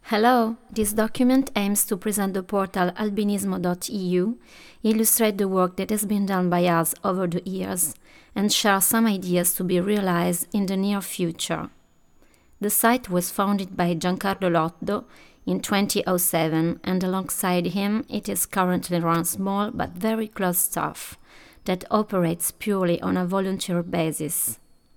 Hello, this document aims to present the portal albinismo.eu, illustrate the work that has been done by us over the years, and share some ideas to be realized in the near future. The site was founded by Giancarlo Lotto in 2007, and alongside him it is currently run small but very close staff that operates purely on a volunteer basis.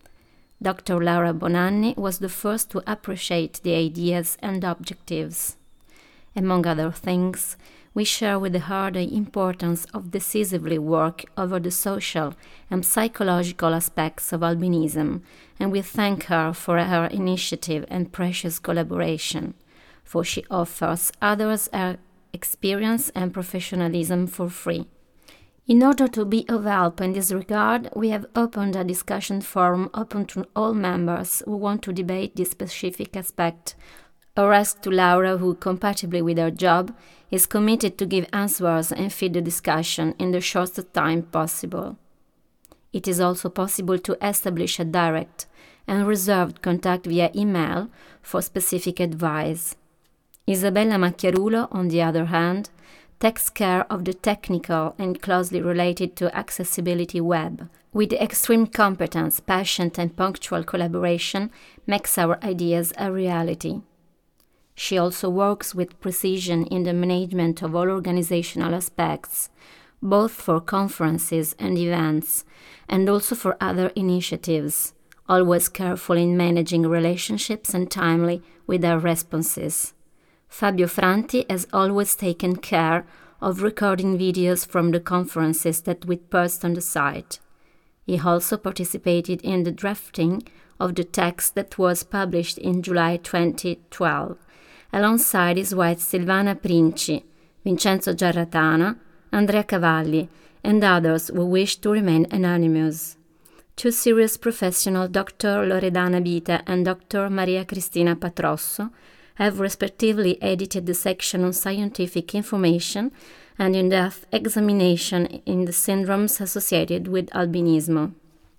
Dr. Laura Bonanni was the first to appreciate the ideas and objectives. Among other things, we share with her the importance of decisively work over the social and psychological aspects of albinism, and we thank her for her initiative and precious collaboration, for she offers others her experience and professionalism for free. In order to be of help in this regard, we have opened a discussion forum open to all members who want to debate this specific aspect, or ask to Laura, who, compatibly with her job, is committed to give answers and feed the discussion in the shortest time possible. It is also possible to establish a direct and reserved contact via email for specific advice. Isabella Macchiarulo, on the other hand, takes care of the technical and closely related to accessibility web. With extreme competence, passion and punctual collaboration makes our ideas a reality. She also works with precision in the management of all organizational aspects, both for conferences and events, and also for other initiatives, always careful in managing relationships and timely with her responses. Fabio Franti has always taken care of recording videos from the conferences that we post on the site. He also participated in the drafting of the text that was published in July 2012, alongside his wife Silvana Princi, Vincenzo Giarratana, Andrea Cavalli, and others who wish to remain anonymous. Two serious professionals, Dr. Loredana Bita and Dr. Maria Cristina Patrosso, have respectively edited the section on scientific information and in-depth examination in the syndromes associated with albinismo.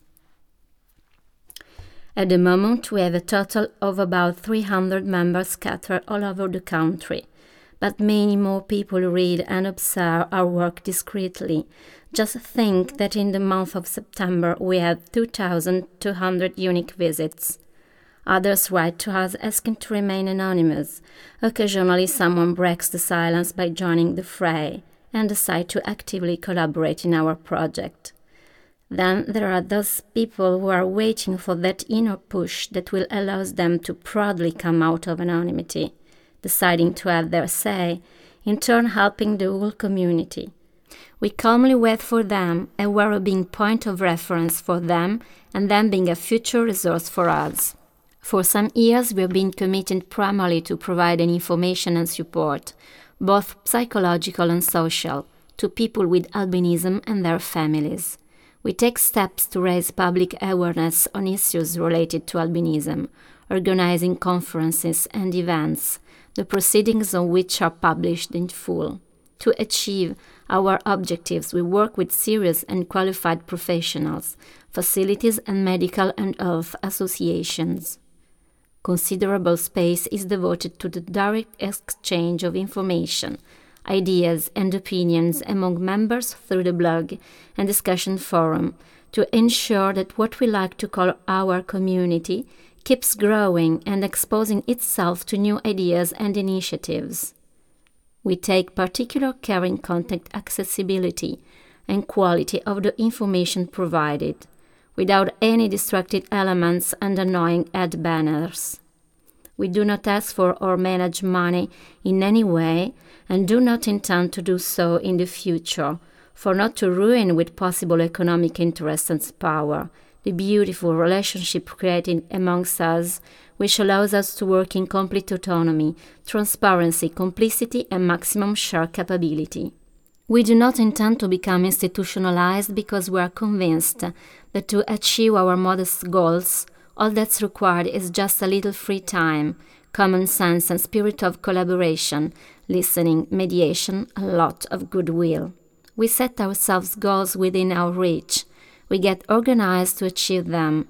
At the moment, we have a total of about 300 members scattered all over the country, but many more people read and observe our work discreetly. Just think that in the month of September we had 2,200 unique visits. Others write to us asking to remain anonymous. Occasionally someone breaks the silence by joining the fray and decide to actively collaborate in our project. Then there are those people who are waiting for that inner push that will allow them to proudly come out of anonymity, deciding to have their say, in turn helping the whole community. We calmly wait for them, and we're being point of reference for them, and them being a future resource for us. For some years, we have been committed primarily to providing information and support, both psychological and social, to people with albinism and their families. We take steps to raise public awareness on issues related to albinism, organizing conferences and events, the proceedings of which are published in full. To achieve our objectives, we work with serious and qualified professionals, facilities and medical and health associations. Considerable space is devoted to the direct exchange of information, ideas and opinions among members through the blog and discussion forum to ensure that what we like to call our community keeps growing and exposing itself to new ideas and initiatives. We take particular care in content accessibility and quality of the information provided, without any distracting elements and annoying ad banners. We do not ask for or manage money in any way and do not intend to do so in the future, for not to ruin with possible economic interest and power the beautiful relationship created amongst us, which allows us to work in complete autonomy, transparency, complicity, and maximum share capability. We do not intend to become institutionalized because we are convinced that to achieve our modest goals, all that's required is just a little free time, common sense and spirit of collaboration, listening, mediation, a lot of goodwill. We set ourselves goals within our reach. We get organized to achieve them,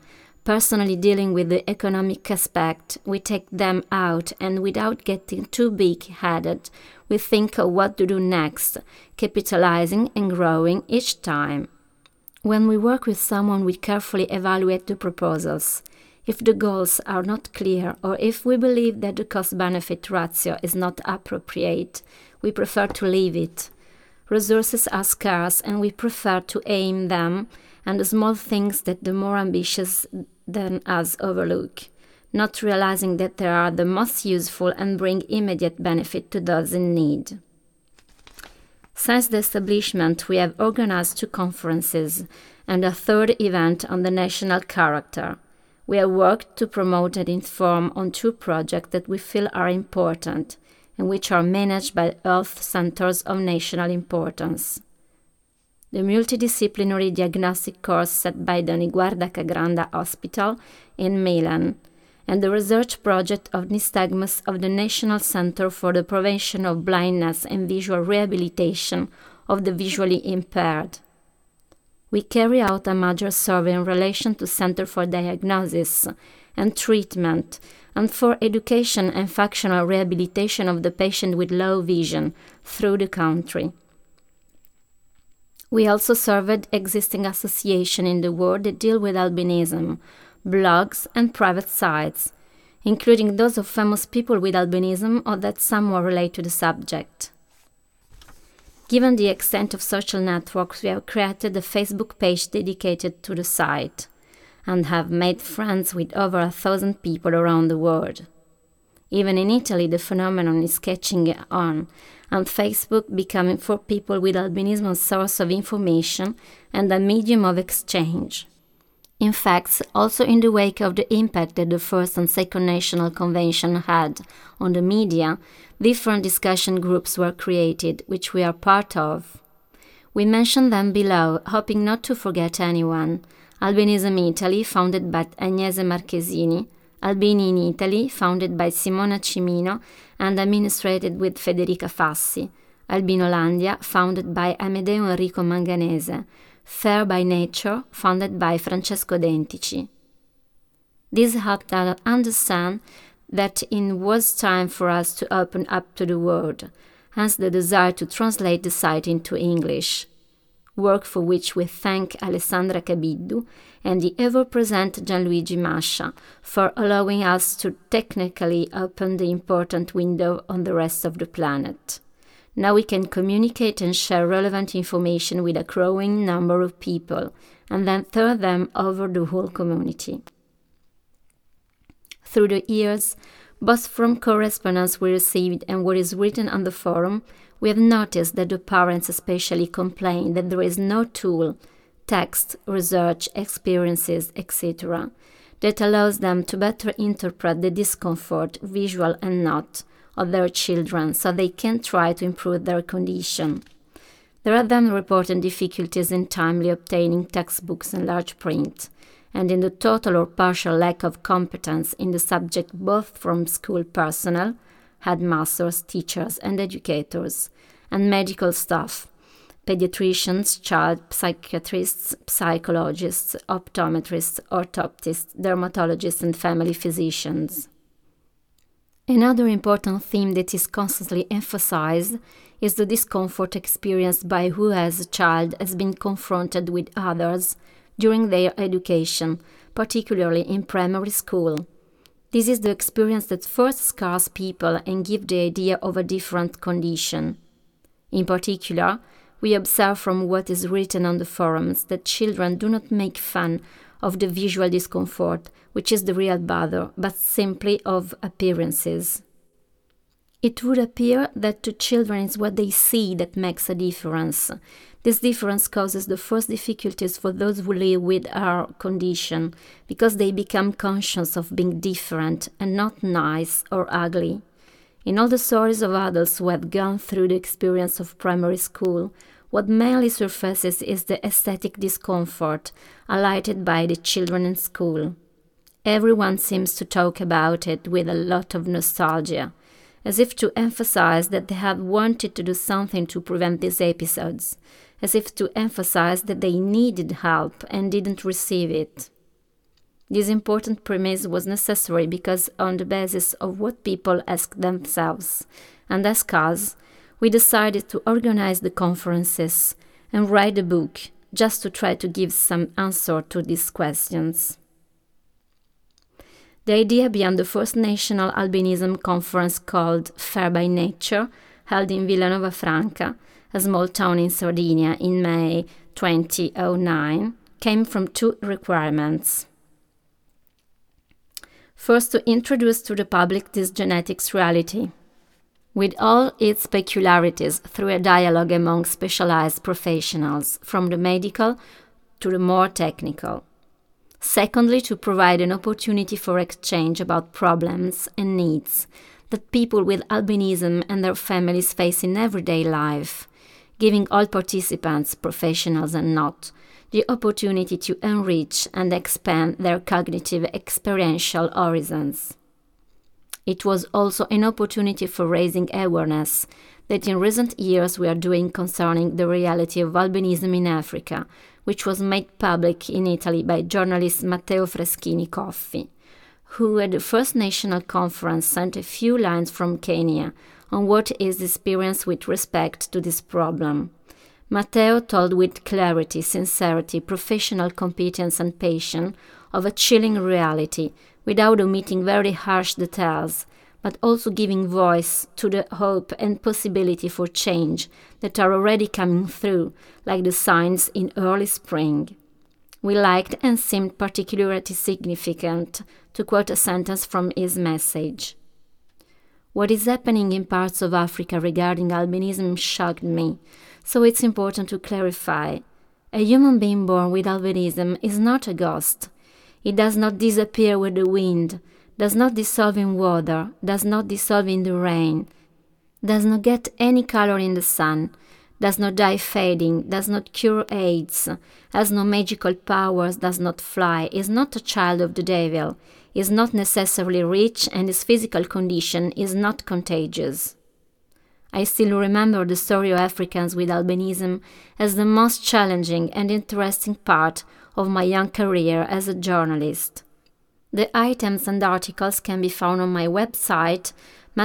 personally dealing with the economic aspect, we take them out and without getting too big-headed, we think of what to do next, capitalizing and growing each time. When we work with someone, we carefully evaluate the proposals. If the goals are not clear or if we believe that the cost-benefit ratio is not appropriate, we prefer to leave it. Resources are scarce and we prefer to aim them and the small things that the more ambitious than us overlook, not realizing that they are the most useful and bring immediate benefit to those in need. Since the establishment, we have organized 2 conferences and a 3rd event on the national character. We have worked to promote and inform on 2 projects that we feel are important and which are managed by health centers of national importance. The multidisciplinary diagnostic course set by the Niguarda Cagranda Hospital in Milan, and the research project of Nystagmus of the National Center for the Prevention of Blindness and Visual Rehabilitation of the Visually Impaired. We carry out a major survey in relation to Center for Diagnosis and Treatment and for education and functional rehabilitation of the patient with low vision through the country. We also surveyed existing associations in the world that deal with albinism, blogs and private sites, including those of famous people with albinism or that somewhat relate to the subject. Given the extent of social networks, we have created a Facebook page dedicated to the site and have made friends with over 1,000 people around the world. Even in Italy, the phenomenon is catching on, and Facebook becoming for people with albinism a source of information and a medium of exchange. In fact, also in the wake of the impact that the first and second national convention had on the media, different discussion groups were created, which we are part of. We mention them below, hoping not to forget anyone. Albinism Italy, founded by Agnese Marchesini, Albini in Italy, founded by Simona Cimino and administrated with Federica Fassi, Albinolandia, founded by Amedeo Enrico Manganese, Fair by Nature, founded by Francesco Dentici. This helped us understand that it was time for us to open up to the world, hence the desire to translate the site into English, work for which we thank Alessandra Cabiddu and the ever-present Gianluigi Mascia for allowing us to technically open the important window on the rest of the planet. Now we can communicate and share relevant information with a growing number of people and then throw them over the whole community. Through the years, both from correspondence we received and what is written on the forum, we have noticed that the parents especially complain that there is no tool, text, research, experiences, etc., that allows them to better interpret the discomfort, visual and not, of their children so they can try to improve their condition. There are then reported difficulties in timely obtaining textbooks in large print, and in the total or partial lack of competence in the subject both from school personnel, headmasters, teachers and educators, and medical staff, pediatricians, child psychiatrists, psychologists, optometrists, orthoptists, dermatologists and family physicians. Another important theme that is constantly emphasized is the discomfort experienced by who as a child has been confronted with others during their education, particularly in primary school. This is the experience that first scars people and gives the idea of a different condition. In particular, we observe from what is written on the forums that children do not make fun of the visual discomfort, which is the real bother, but simply of appearances. It would appear that to children it's what they see that makes a difference. This difference causes the first difficulties for those who live with our condition, because they become conscious of being different and not nice or ugly. In all the stories of adults who have gone through the experience of primary school, what mainly surfaces is the aesthetic discomfort highlighted by the children in school. Everyone seems to talk about it with a lot of nostalgia, as if to emphasize that they have wanted to do something to prevent these episodes, as if to emphasize that they needed help and didn't receive it. This important premise was necessary because on the basis of what people ask themselves and ask us, we decided to organize the conferences and write a book just to try to give some answer to these questions. The idea behind the first National Albinism Conference called Fair by Nature, held in Villanova Franca, a small town in Sardinia, in May 2009, came from two requirements. First, to introduce to the public this genetics reality, with all its peculiarities, through a dialogue among specialized professionals, from the medical to the more technical. Secondly, to provide an opportunity for exchange about problems and needs that people with albinism and their families face in everyday life, giving all participants, professionals and not, the opportunity to enrich and expand their cognitive experiential horizons. It was also an opportunity for raising awareness that in recent years we are doing concerning the reality of albinism in Africa, which was made public in Italy by journalist Matteo Freschini Coffi, who at the first national conference sent a few lines from Kenya on what is the experience with respect to this problem. Matteo told with clarity, sincerity, professional competence and passion of a chilling reality, without omitting very harsh details, but also giving voice to the hope and possibility for change that are already coming through, like the signs in early spring. We liked and seemed particularly significant to quote a sentence from his message. What is happening in parts of Africa regarding albinism shocked me, so it's important to clarify. A human being born with albinism is not a ghost. It does not disappear with the wind, does not dissolve in water, does not dissolve in the rain, does not get any color in the sun, does not die fading, does not cure AIDS, has no magical powers, does not fly, is not a child of the devil, is not necessarily rich, and his physical condition is not contagious. I still remember the story of Africans with albinism as the most challenging and interesting part of my young career as a journalist. The items and articles can be found on my website,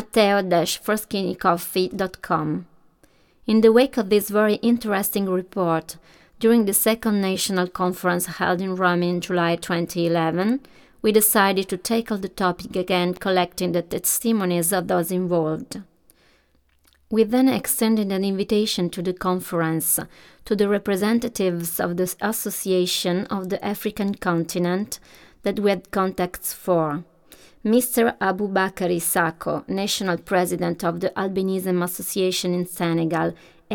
matteo-freschinicoffee.com. In the wake of this very interesting report, during the second national conference held in Rome in July 2011, we decided to tackle the topic again, collecting the testimonies of those involved. We then extended an invitation to the conference to the representatives of the Association of the African Continent that we had contacts for. Mr. Aboubakary Sako, National President of the Albinism Association in Senegal,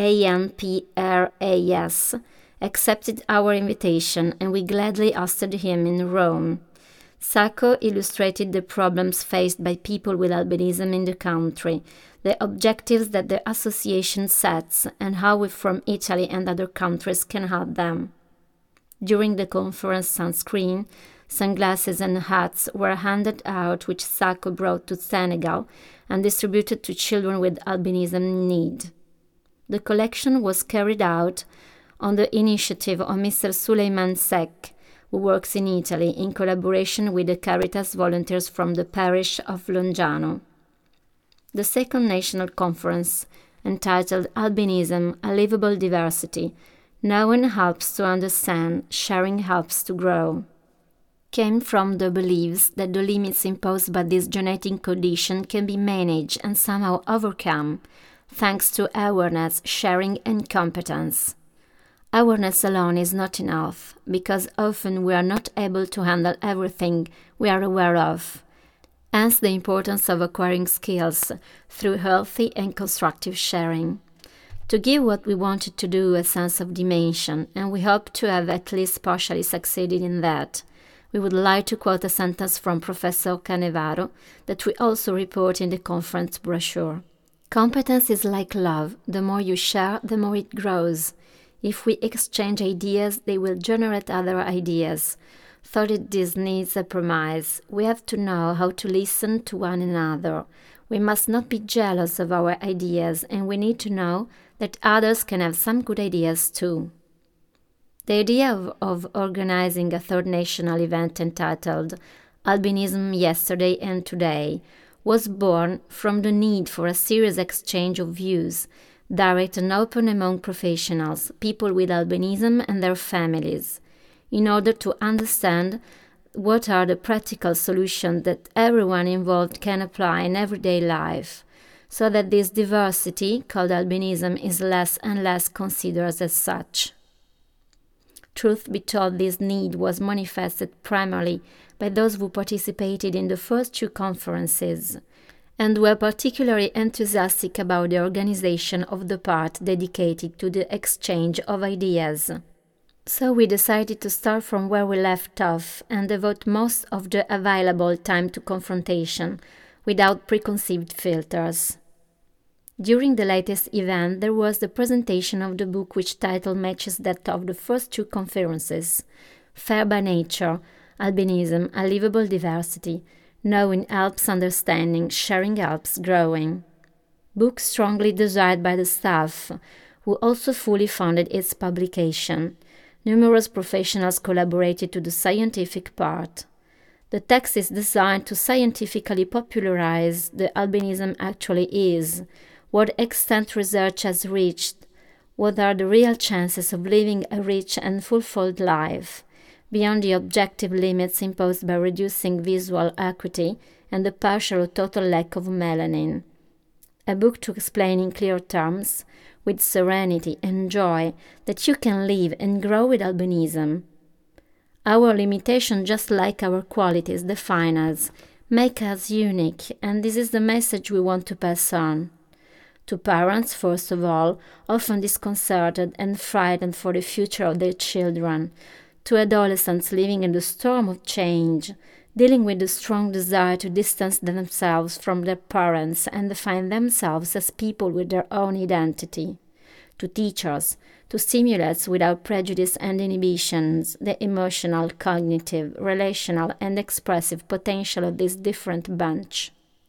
ANPRAS, accepted our invitation and we gladly hosted him in Rome. Sako illustrated the problems faced by people with albinism in the country, the objectives that the association sets, and how we from Italy and other countries can help them. During the conference, sunscreen, sunglasses and hats were handed out, which Sako brought to Senegal and distributed to children with albinism in need. The collection was carried out on the initiative of Mr. Suleiman Sek, who works in Italy in collaboration with the Caritas volunteers from the parish of Longiano. The second national conference, entitled Albinism, A Livable Diversity, Knowing Helps to Understand, Sharing Helps to Grow, came from the beliefs that the limits imposed by this genetic condition can be managed and somehow overcome, thanks to awareness, sharing and competence. Awareness alone is not enough, because often we are not able to handle everything we are aware of. Hence the importance of acquiring skills through healthy and constructive sharing. To give what we wanted to do a sense of dimension, and we hope to have at least partially succeeded in that, we would like to quote a sentence from Professor Canevaro that we also report in the conference brochure. Competence is like love. The more you share, the more it grows. If we exchange ideas, they will generate other ideas. Thought this needs a premise. We have to know how to listen to one another. We must not be jealous of our ideas, and we need to know that others can have some good ideas too. The idea of organizing a third national event entitled Albinism Yesterday and Today was born from the need for a serious exchange of views, direct and open among professionals, people with albinism and their families, in order to understand what are the practical solutions that everyone involved can apply in everyday life, so that this diversity, called albinism, is less and less considered as such. Truth be told, this need was manifested primarily by those who participated in the first two conferences, and were particularly enthusiastic about the organization of the part dedicated to the exchange of ideas. So we decided to start from where we left off and devote most of the available time to confrontation, without preconceived filters. During the latest event, there was the presentation of the book which title matches that of the first two conferences, Fair by Nature, Albinism, A Livable Diversity, Knowing Helps Understanding, Sharing Helps Growing. Book strongly desired by the staff, who also fully funded its publication. Numerous professionals collaborated to the scientific part. The text is designed to scientifically popularize the albinism actually is, what extent research has reached, what are the real chances of living a rich and fulfilled life, beyond the objective limits imposed by reducing visual acuity and the partial or total lack of melanin. A book to explain in clear terms, with serenity and joy, that you can live and grow with albinism. Our limitations, just like our qualities, define us, make us unique, and this is the message we want to pass on. To parents, first of all, often disconcerted and frightened for the future of their children. To adolescents living in the storm of change, dealing with the strong desire to distance themselves from their parents and define themselves as people with their own identity. To teachers, to stimulate without prejudice and inhibitions the emotional, cognitive, relational, and expressive potential of this different bunch.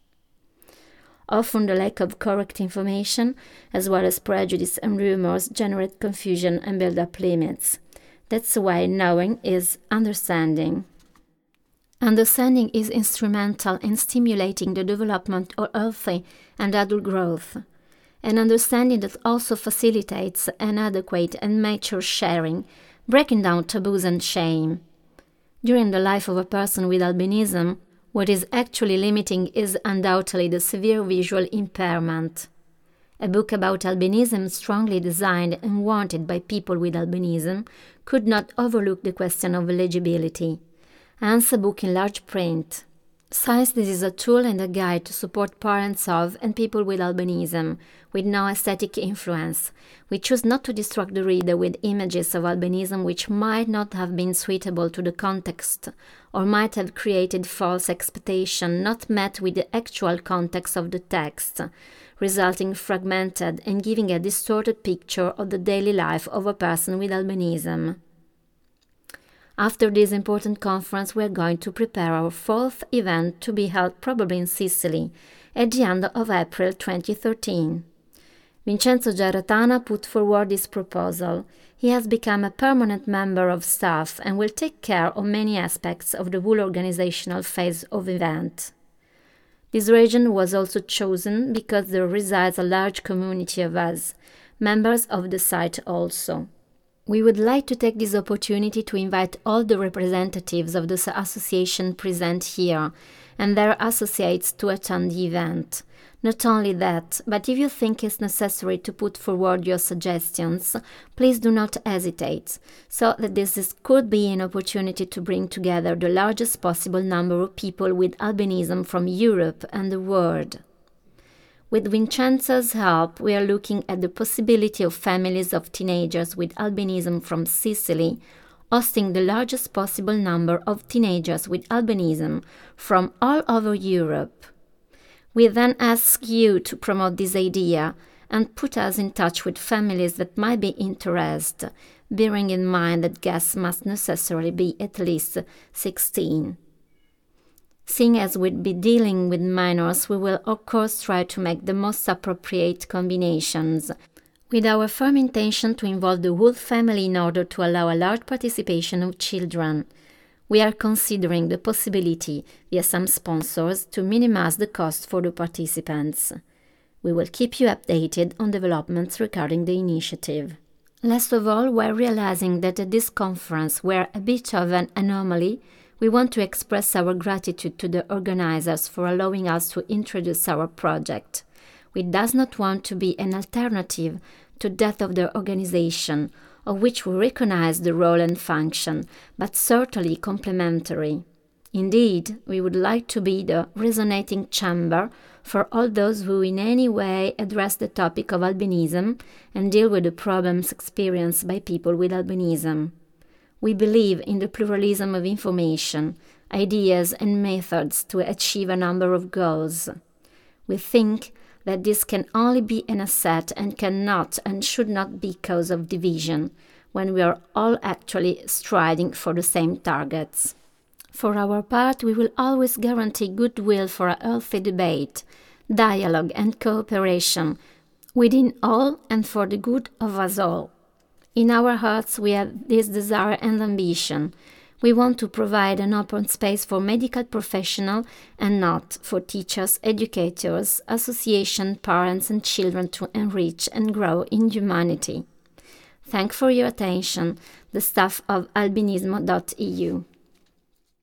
Often the lack of correct information, as well as prejudice and rumors, generate confusion and build up limits. That's why knowing is understanding. Understanding is instrumental in stimulating the development of healthy and adult growth. An understanding that also facilitates an adequate and mature sharing, breaking down taboos and shame. During the life of a person with albinism, what is actually limiting is undoubtedly the severe visual impairment. A book about albinism, strongly designed and wanted by people with albinism, could not overlook the question of legibility. Hence a book in large print. Since this is a tool and a guide to support parents of and people with albinism, with no aesthetic influence, we choose not to distract the reader with images of albinism which might not have been suitable to the context, or might have created false expectation not met with the actual context of the text, resulting fragmented and giving a distorted picture of the daily life of a person with albinism. After this important conference, we are going to prepare our fourth event to be held probably in Sicily at the end of April 2013. Vincenzo Giarratana put forward this proposal. He has become a permanent member of staff and will take care of many aspects of the whole organizational phase of the event. This region was also chosen because there resides a large community of us, members of the site also. We would like to take this opportunity to invite all the representatives of the association present here and their associates to attend the event. Not only that, but if you think it's necessary to put forward your suggestions, please do not hesitate, so that this could be an opportunity to bring together the largest possible number of people with albinism from Europe and the world. With Vincenzo's help, we are looking at the possibility of families of teenagers with albinism from Sicily hosting the largest possible number of teenagers with albinism from all over Europe. We then ask you to promote this idea and put us in touch with families that might be interested, bearing in mind that guests must necessarily be at least 16. Seeing as we'll be dealing with minors, we will of course try to make the most appropriate combinations. with our firm intention to involve the whole family in order to allow a large participation of children. We are considering the possibility, via some sponsors, to minimize the cost for the participants. We will keep you updated on developments regarding the initiative. Last of all, while realizing that at this conference we're a bit of an anomaly, we want to express our gratitude to the organizers for allowing us to introduce our project. We does not want to be an alternative to that of the organization, of which we recognize the role and function, but certainly complementary. Indeed, we would like to be the resonating chamber for all those who in any way address the topic of albinism and deal with the problems experienced by people with albinism. We believe in the pluralism of information, ideas and methods to achieve a number of goals. We think that this can only be an asset and cannot and should not be cause of division, when we are all actually striding for the same targets. For our part, we will always guarantee goodwill for a healthy debate, dialogue and cooperation within all and for the good of us all. In our hearts we have this desire and ambition. We want to provide an open space for medical professionals and not for teachers, educators, association, parents and children to enrich and grow in humanity. Thank for your attention, the staff of albinismo.eu.